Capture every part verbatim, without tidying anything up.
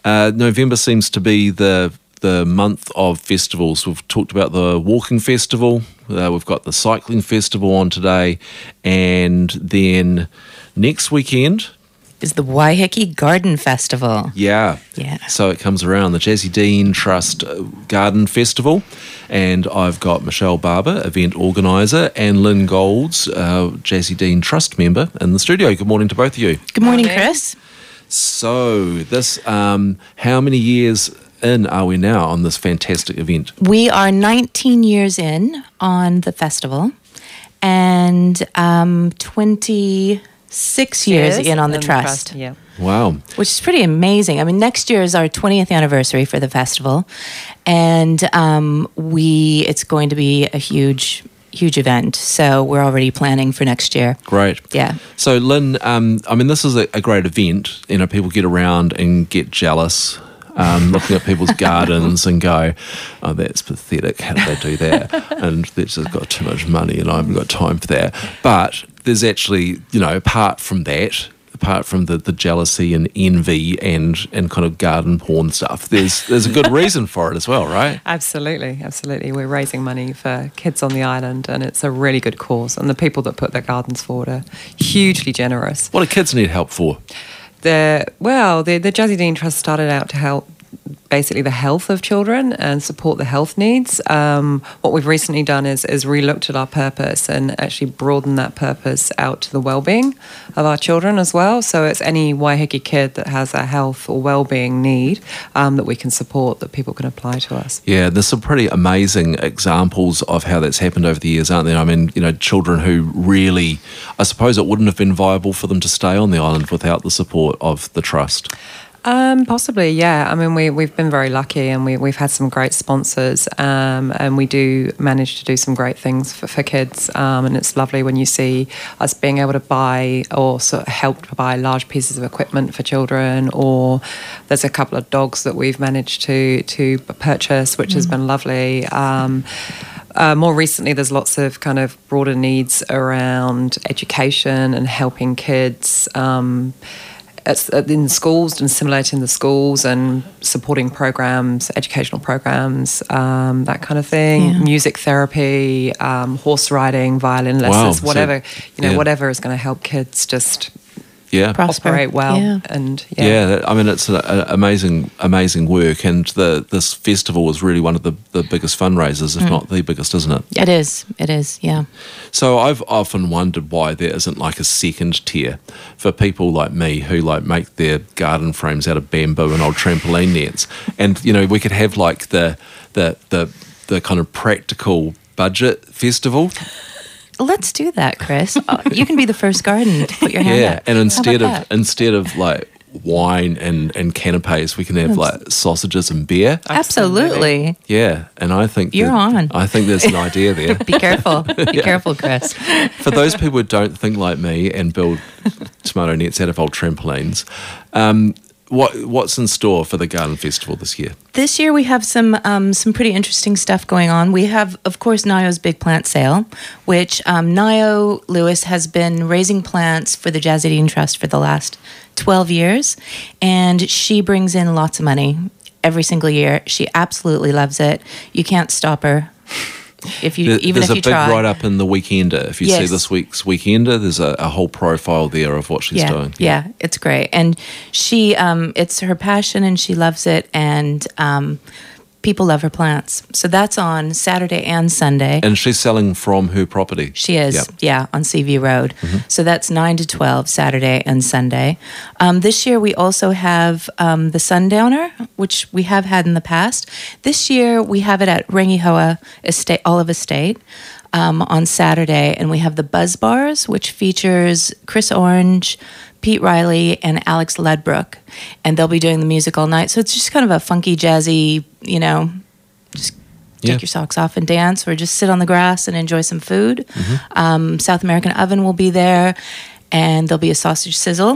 Uh, November seems to be the the month of festivals. We've talked about the walking festival. Uh, we've got the cycling festival on today, and then next weekend is the Waiheke Garden Festival. Yeah. Yeah. So it comes around, the Jazzy Dean Trust Garden Festival. And I've got Michelle Barber, event organiser, and Lynn Golds, uh, Jazzy Dean Trust member, in the studio. Good morning to both of you. Good morning, Chris. So this, um, how many years in are we now on this fantastic event? We are nineteen years in on the festival, and um, twenty-six years in on the trust. trust. Yeah. Wow. Which is pretty amazing. I mean, next year is our twentieth anniversary for the festival, and um, we it's going to be a huge, huge event. So we're already planning for next year. Great. Yeah. So Lynn, um, I mean, this is a, a great event. You know, people get around and get jealous. Um, looking at people's gardens and go, oh, that's pathetic. How did they do that? And they've just got too much money and I haven't got time for that. But there's actually, you know, apart from that, apart from the, the jealousy and envy and, and kind of garden porn stuff, there's there's a good reason for it as well, right? Absolutely, absolutely. We're raising money for kids on the island, and it's a really good cause. And the people that put their gardens forward are hugely generous. What do kids need help for? The well, the, the Jazzy Dean Trust started out to help basically the health of children and support the health needs. Um, what we've recently done is is re-looked at our purpose and actually broadened that purpose out to the well-being of our children as well. So it's any Waiheke kid that has a health or well-being need um, that we can support, that people can apply to us. Yeah, there's some pretty amazing examples of how that's happened over the years, aren't there? I mean, you know, children who really, I suppose it wouldn't have been viable for them to stay on the island without the support of the trust. Um, possibly, yeah. I mean, we, we've been very lucky, and we, we've had some great sponsors, um, and we do manage to do some great things for, for kids, um, and it's lovely when you see us being able to buy or sort of help to buy large pieces of equipment for children, or there's a couple of dogs that we've managed to, to purchase, which mm. has been lovely. Um, Uh, more recently, there's lots of kind of broader needs around education and helping kids um, in schools and stimulating the schools and supporting programs, educational programs, um, that kind of thing. Yeah. Music therapy, um, horse riding, violin lessons, wow. whatever, so, you know, yeah. whatever is going to help kids just yeah. operate well. Yeah. And yeah. yeah, I mean, it's an amazing, amazing work, and the this festival is really one of the, the biggest fundraisers, if mm. not the biggest, isn't it? It is, it is, yeah. So I've often wondered why there isn't like a second tier for people like me who like make their garden frames out of bamboo and old trampoline nets, and you know, we could have like the the the the kind of practical budget festival. Let's do that, Chris. Oh, you can be the first garden to put your hand yeah, up. and instead of that? instead of like wine and, and canapes, we can have like sausages and beer. Absolutely. Yeah, and I think you're that, on. I think there's an idea there. Be careful. Be yeah. careful, Chris. For those people who don't think like me and build tomato nets out of old trampolines, um, what what's in store for the Garden Festival this year? This year we have some um, some pretty interesting stuff going on. We have, of course, Nayo's Big Plant Sale, which um, Nayo Lewis has been raising plants for the Jazzy Dean Trust for the last twelve years, and she brings in lots of money every single year. She absolutely loves it. You can't stop her. If you, there, even there's if a you big try. write-up in the Weekender. If you yes. see this week's Weekender, there's a, a whole profile there of what she's yeah, doing. Yeah, it's great. And she, um, it's her passion and she loves it, and um, people love her plants. So that's on Saturday and Sunday. And she's selling from her property. She is, yep. yeah, on C V Road. Mm-hmm. So that's nine to twelve, Saturday and Sunday. Um, this year we also have um, the Sundowner, which we have had in the past. This year we have it at Rangihoa Estate, Olive Estate, um, on Saturday. And we have the Buzz Bars, which features Chris Orange, Pete Riley, and Alex Ledbrook. And they'll be doing the music all night. So it's just kind of a funky, jazzy, you know, just take yeah. your socks off and dance, or just sit on the grass and enjoy some food. Mm-hmm. Um, South American Oven will be there, and there'll be a sausage sizzle.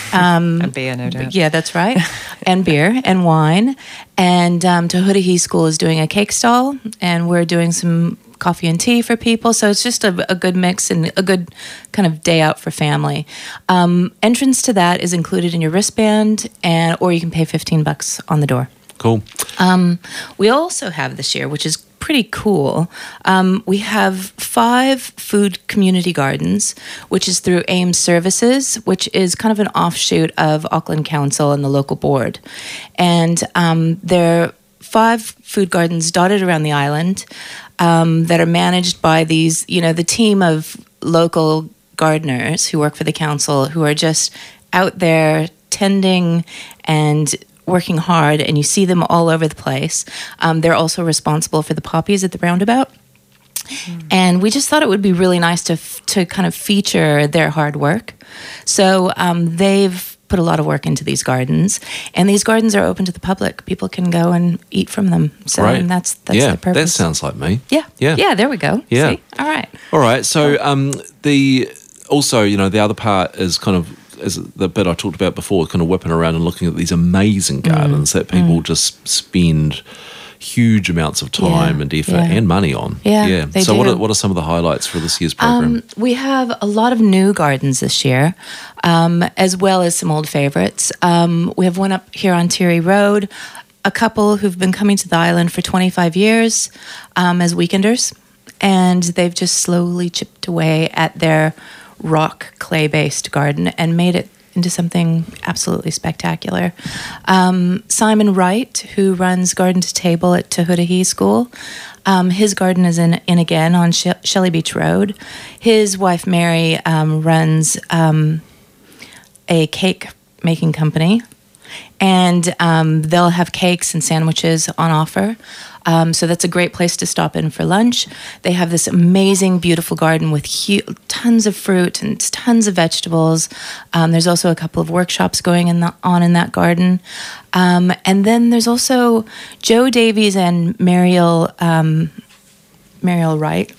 Um, and beer, no doubt. Yeah, that's right. And beer and wine. And um, Tahudahi School is doing a cake stall, and we're doing some coffee and tea for people. So it's just a, a good mix and a good kind of day out for family. Um, entrance to that is included in your wristband, and or you can pay fifteen bucks on the door. Cool. Um, we also have this year, which is pretty cool. Um, we have five food community gardens, which is through AIM Services, which is kind of an offshoot of Auckland Council and the local board. And um, they're five food gardens dotted around the island um, that are managed by these, you know, the team of local gardeners who work for the council, who are just out there tending and working hard, and you see them all over the place. Um, they're also responsible for the poppies at the roundabout. Mm. And we just thought it would be really nice to f- to kind of feature their hard work. So um, they've put a lot of work into these gardens, and these gardens are open to the public. People can go and eat from them. So Right. and that's that's yeah, the purpose. that sounds like me. yeah, Yeah. yeah. There we go. Yeah. See? All right. All right. So um, the also, you know, the other part is kind of is the bit I talked about before, kind of whipping around and looking at these amazing gardens mm. that people mm. just spend huge amounts of time Yeah, and effort yeah. and money on. Yeah, yeah. they So do. what are, what are some of the highlights for this year's program? Um, we have a lot of new gardens this year, um, as well as some old favorites. Um, we have one up here on Thierry Road, a couple who've been coming to the island for twenty-five years um, as weekenders, and they've just slowly chipped away at their rock clay-based garden and made it into something absolutely spectacular. Um, Simon Wright, who runs Garden to Table at Tahutahi School, um, his garden is in, in again on she- Shelley Beach Road. His wife Mary um, runs um, a cake making company, and um, they'll have cakes and sandwiches on offer. Um, so that's a great place to stop in for lunch. They have this amazing, beautiful garden with hu- tons of fruit and tons of vegetables. Um, there's also a couple of workshops going in the, on in that garden. Um, and then there's also Joe Davies and Mariel, um, Mariel Wright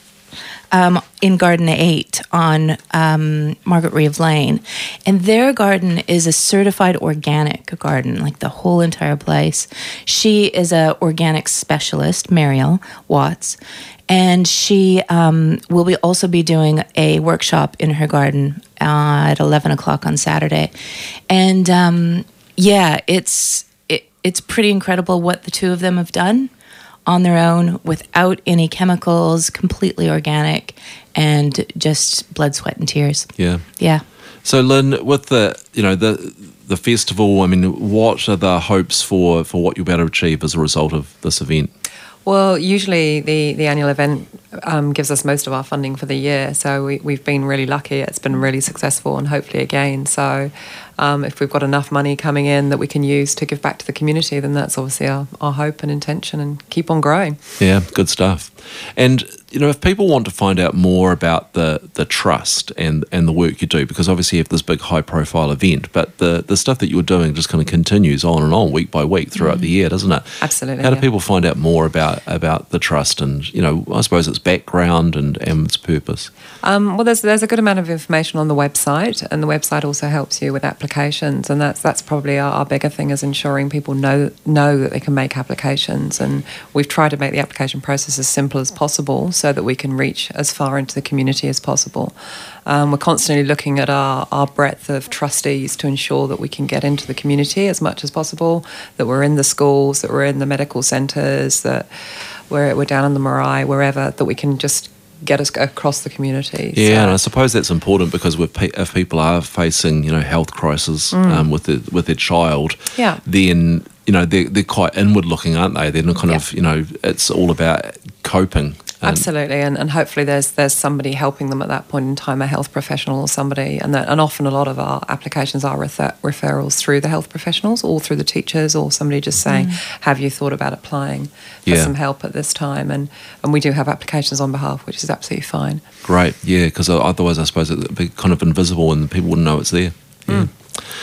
um, in Garden eight on um, Margaret Reeve Lane. And their garden is a certified organic garden, like the whole entire place. She is a organic specialist, Mariel Watts, and she um, will be also be doing a workshop in her garden uh, at eleven o'clock on Saturday. And um, yeah, it's it, it's pretty incredible what the two of them have done on their own without any chemicals, completely organic, and just blood, sweat, and tears. Yeah. Yeah. So Lynn, with the you know the the festival, I mean, what are the hopes for for what you'll be able to achieve as a result of this event? Well, usually the, the annual event um, gives us most of our funding for the year, so we, we've been really lucky. It's been really successful, and hopefully again. So um, if we've got enough money coming in that we can use to give back to the community, then that's obviously our, our hope and intention, and keep on growing. Yeah, good stuff. And you know, if people want to find out more about the the trust and and the work you do, because obviously you have this big high profile event, but the the stuff that you're doing just kind of continues on and on week by week throughout mm. the year, doesn't it? Absolutely. How do yeah. people find out more about about the trust and, you know, I suppose its background and, and its purpose? Um, well, there's there's a good amount of information on the website, and the website also helps you with applications, and that's that's probably our, our bigger thing, is ensuring people know know that they can make applications. And we've tried to make the application process as simple as possible so that we can reach as far into the community as possible. Um, we're constantly looking at our, our breadth of trustees to ensure that we can get into the community as much as possible, that we're in the schools, that we're in the medical centres, that we're, we're down in the marae, wherever, that we can just get us across the community. Yeah, so. and I suppose that's important because with pe- if people are facing, you know, health crisis mm. um, with their, with their child, yeah. then, you know, they're, they're quite inward looking, aren't they? They're not kind yeah. of, you know, it's all about coping. Um, Absolutely, and, and hopefully there's there's somebody helping them at that point in time, a health professional or somebody, and that, and often a lot of our applications are refer- referrals through the health professionals or through the teachers, or somebody just saying, mm. have you thought about applying for yeah. some help at this time? And and we do have applications on behalf, which is absolutely fine. Great, yeah, because otherwise I suppose it'd be kind of invisible and people wouldn't know it's there. Yeah. Mm.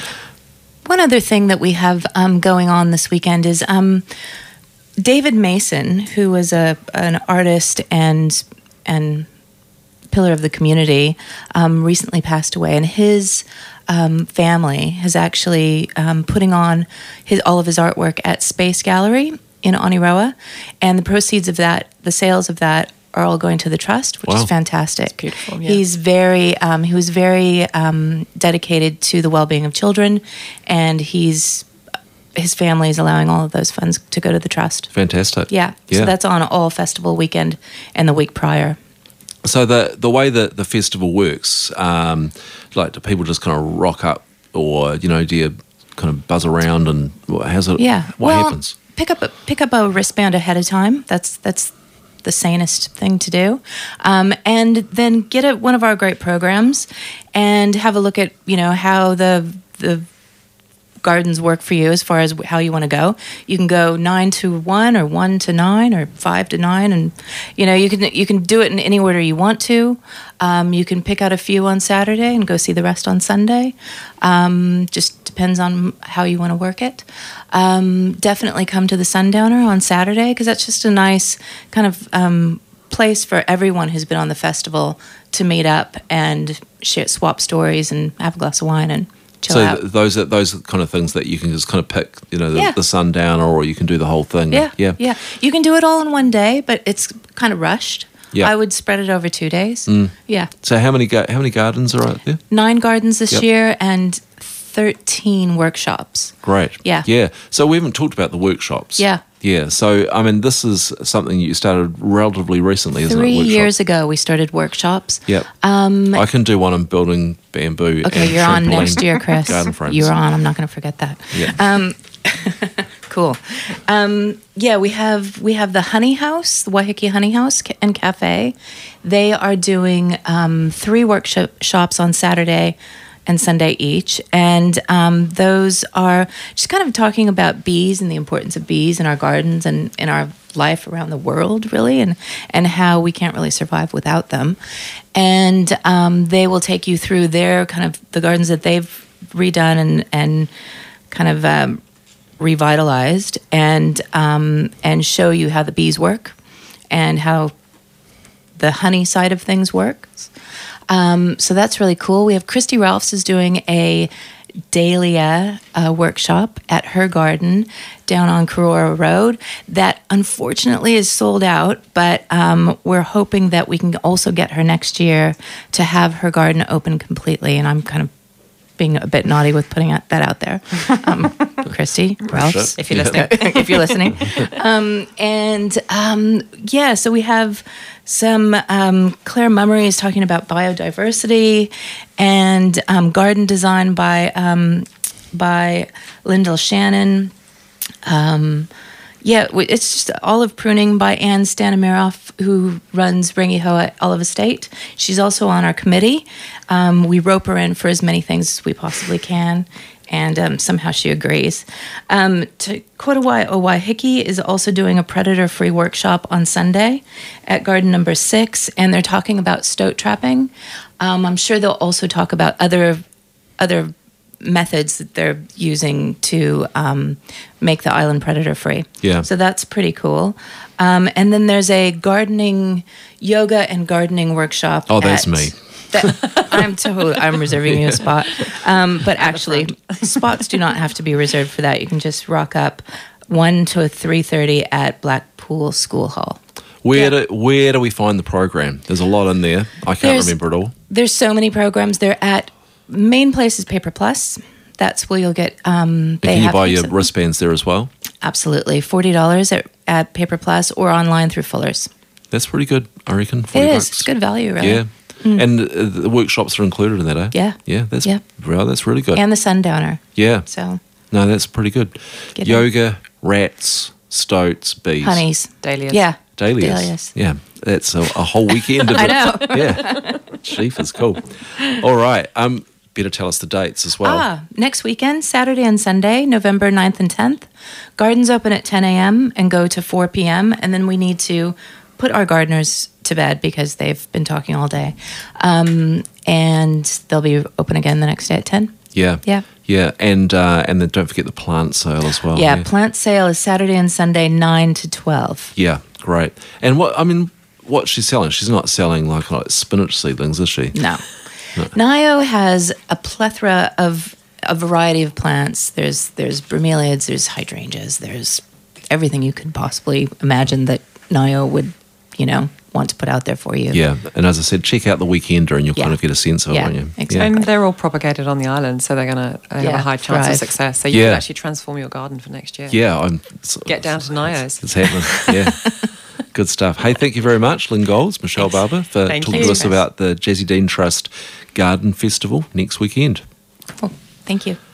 One other thing that we have um, going on this weekend is um, David Mason, who was a an artist and and pillar of the community, um, recently passed away, and his um, family is actually um, putting on his all of his artwork at Space Gallery in Oniroa, and the proceeds of that, the sales of that, are all going to the trust, which Wow. is fantastic. It's beautiful, yeah. He's very, um, he was very um, dedicated to the well-being of children, and he's his family is allowing all of those funds to go to the trust. Fantastic. Yeah, Yeah. so that's on all festival weekend and the week prior. So the the way that the festival works, um, like do people just kind of rock up, or you know, do you kind of buzz around, and what, how's it? Yeah. What well, happens? Pick up a, pick up a wristband ahead of time. That's that's the sanest thing to do, um, and then get at one of our great programs and have a look at you know how the the gardens work for you as far as how you want to go. You can go nine to one, or one to nine, or five to nine, and you know you can you can do it in any order you want to. Um, you can pick out a few on Saturday and go see the rest on Sunday. Um, just depends on how you want to work it. Um, definitely come to the Sundowner on Saturday, because that's just a nice kind of um, place for everyone who's been on the festival to meet up and share, swap stories and have a glass of wine and chill So out. th- those are those are kind of things that you can just kind of pick, you know, the, Yeah. the Sundowner, or you can do the whole thing. Yeah, yeah, yeah. You can do it all in one day, but it's kind of rushed. Yeah. I would spread it over two days. Yeah, So how many ga- how many gardens are out there? nine gardens this Yep. year and thirteen workshops. Great. Yeah. Yeah. So we haven't talked about the workshops. Yeah. Yeah. So I mean, this is something you started relatively recently, isn't Three it? Workshop? years ago, we started workshops. Yep. Um, I can do one on building bamboo. okay, and you're on trampoline next year, Chris. Garden frames. You're on. I'm not going to forget that. Yeah. Um, cool. Um, yeah, we have we have the Honey House, the Waiheke Honey House ca- and Cafe. They are doing um, three workshops on Saturday and Sunday each, and um, those are just kind of talking about bees and the importance of bees in our gardens and in our life around the world, really, and and how we can't really survive without them. And um, they will take you through their kind of the gardens that they've redone and and kind of um, revitalized, and um, and show you how the bees work and how the honey side of things works. Um, so that's really cool. We have Christy Ralphs is doing a dahlia uh, workshop at her garden down on Karora Road that unfortunately is sold out, but um, we're hoping that we can also get her next year to have her garden open completely. And I'm kind of being a bit naughty with putting that out there. Um, Christy Ralphs, if you're Yeah. listening, if you're listening. Um, and um, yeah, so we have some um, Claire Mummery is talking about biodiversity and um, garden design by um, by Lyndall Shannon. Um, yeah, w- it's just olive pruning by Anne Stanimiroff, who runs Ringiho at Olive Estate. She's also on our committee. Um, we rope her in for as many things as we possibly can, and um, somehow she agrees. Um, Te Kotawai o Waiheke is also doing a predator-free workshop on Sunday at garden number six, and they're talking about stoat trapping. Um, I'm sure they'll also talk about other other methods that they're using to um, make the island predator free. Yeah. So that's pretty cool. Um, and then there's a gardening, yoga and gardening workshop. Oh, that's at- me. That, I'm totally, I'm reserving you a spot. Um, but actually, spots do not have to be reserved for that. You can just rock up one to three thirty at Blackpool School Hall. Where Yeah. do where do we find the program? There's a lot in there. I can't There's- remember it all. There's so many programs. They're at main place is Paper Plus. That's where you'll get. Um, they Can you have buy heaps your of- wristbands there as well? Absolutely, forty dollars at, at Paper Plus or online through Fuller's. That's pretty good, I reckon. It forty is. bucks. It's good value, really. Yeah. And uh, the workshops are included in that, eh? Yeah. Yeah, that's Yeah. well, that's really good. And the Sundowner. yeah. So No, that's pretty good. Get in. Yoga, rats, stoats, bees. honeys. Dahlias. Yeah. Dahlias. Dahlias. Yeah. That's a, a whole weekend of I it. know. Yeah. Chief is cool. All right. Um, better tell us the dates as well. Ah, next weekend, Saturday and Sunday, November ninth and tenth. Gardens open at ten a.m. and go to four p.m. And then we need to put our gardeners to bed because they've been talking all day. Um, and they'll be open again the next day at ten. Yeah. Yeah. Yeah. And uh, and then don't forget the plant sale as well. yeah, plant sale is Saturday and Sunday, nine to twelve. Yeah, great. And what I mean, what's she selling? She's not selling like, like spinach seedlings, is she? No. Nio has a plethora of a variety of plants. There's there's bromeliads, there's hydrangeas, there's everything you could possibly imagine that Nio would, you know, want to put out there for you. Yeah, and as I said, check out the Weekender and you'll Yeah. kind of get a sense of Yeah, it, won't you? exactly. And they're all propagated on the island, so they're going to have Yeah, a high chance thrive. of success. So you Yeah. can actually transform your garden for next year. Yeah, I'm it's- Get down to Nio's. It's happening. Yeah. Good stuff. Hey, thank you very much, Lynn Golds, Michelle Barber, for Thank talking you. to us about the Jazzy Dean Trust Garden Festival next weekend. Cool. Thank you.